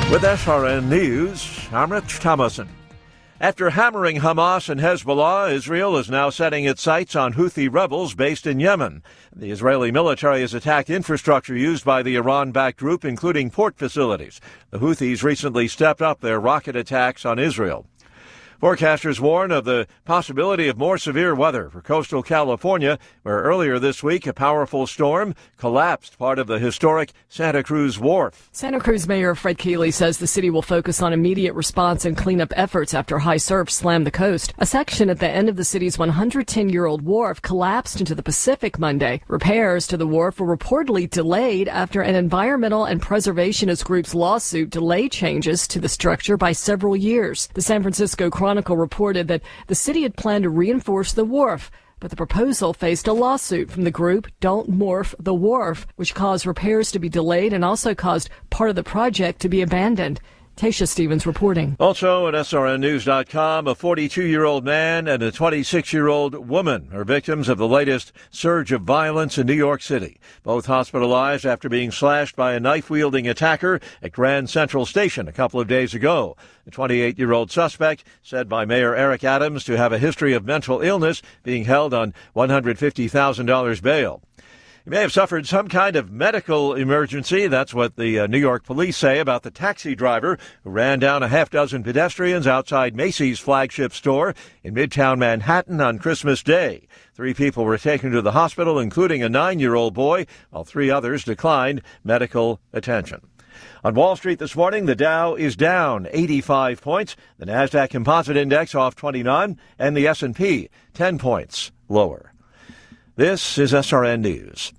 With SRN News, I'm Rich Thomason. After hammering Hamas and Hezbollah, Israel is now setting its sights on Houthi rebels based in Yemen. The Israeli military has attacked infrastructure used by the Iran-backed group, including port facilities. The Houthis recently stepped up their rocket attacks on Israel. Forecasters warn of the possibility of more severe weather for coastal California, where earlier this week a powerful storm collapsed part of the historic Santa Cruz Wharf. Santa Cruz Mayor Fred Keeley says the city will focus on immediate response and cleanup efforts after high surf slammed the coast. A section at the end of the city's 110-year-old wharf collapsed into the Pacific Monday. Repairs to the wharf were reportedly delayed after an environmental and preservationist group's lawsuit delayed changes to the structure by several years. The San Francisco Chronicle reported that the city had planned to reinforce the wharf, but the proposal faced a lawsuit from the group Don't Morph the Wharf, which caused repairs to be delayed and also caused part of the project to be abandoned. Tasha Stevens reporting. Also at SRNnews.com, a 42-year-old man and a 26-year-old woman are victims of the latest surge of violence in New York City. Both hospitalized after being slashed by a knife-wielding attacker at Grand Central Station a couple of days ago. The 28-year-old suspect, said by Mayor Eric Adams to have a history of mental illness, being held on $150,000 bail. He may have suffered some kind of medical emergency. That's what the New York police say about the taxi driver who ran down a half dozen pedestrians outside Macy's flagship store in Midtown Manhattan on Christmas Day. 3 people were taken to the hospital, including a 9-year-old boy, while 3 others declined medical attention. On Wall Street this morning, the Dow is down 85 points, the Nasdaq Composite Index off 29, and the S&P 10 points lower. This is SRN News.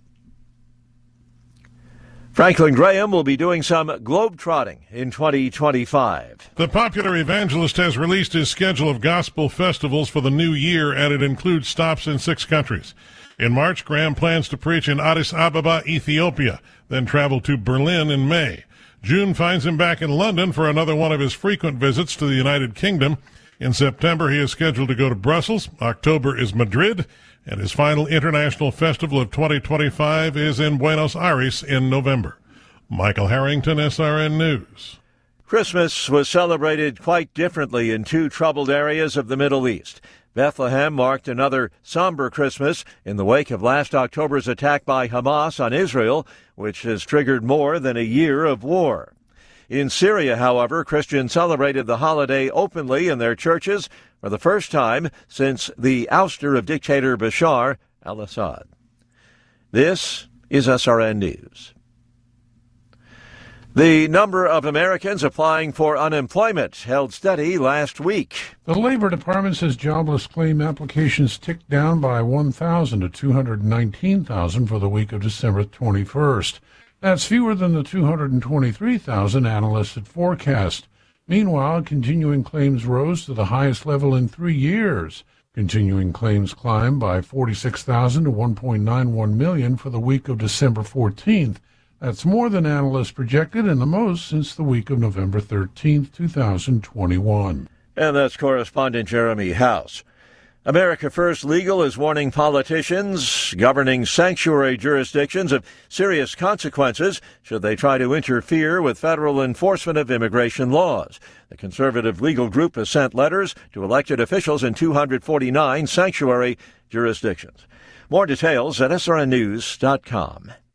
Franklin Graham will be doing some globetrotting in 2025. The popular evangelist has released his schedule of gospel festivals for the new year, and it includes stops in 6 countries. In March, Graham plans to preach in Addis Ababa, Ethiopia, then travel to Berlin in May. June finds him back in London for another one of his frequent visits to the United Kingdom. In September, he is scheduled to go to Brussels. October is Madrid. And his final international festival of 2025 is in Buenos Aires in November. Michael Harrington, SRN News. Christmas was celebrated quite differently in 2 troubled areas of the Middle East. Bethlehem marked another somber Christmas in the wake of last October's attack by Hamas on Israel, which has triggered more than a year of war. In Syria, however, Christians celebrated the holiday openly in their churches for the first time since the ouster of dictator Bashar al-Assad. This is SRN News. The number of Americans applying for unemployment held steady last week. The Labor Department says jobless claim applications ticked down by 1,000 to 219,000 for the week of December 21st. That's fewer than the 223,000 analysts had forecast. Meanwhile, continuing claims rose to the highest level in 3 years. Continuing claims climbed by 46,000 to 1.91 million for the week of December 14th. That's more than analysts projected and the most since the week of November 13th, 2021. And that's correspondent Jeremy House. America First Legal is warning politicians governing sanctuary jurisdictions of serious consequences should they try to interfere with federal enforcement of immigration laws. The conservative legal group has sent letters to elected officials in 249 sanctuary jurisdictions. More details at srnnews.com.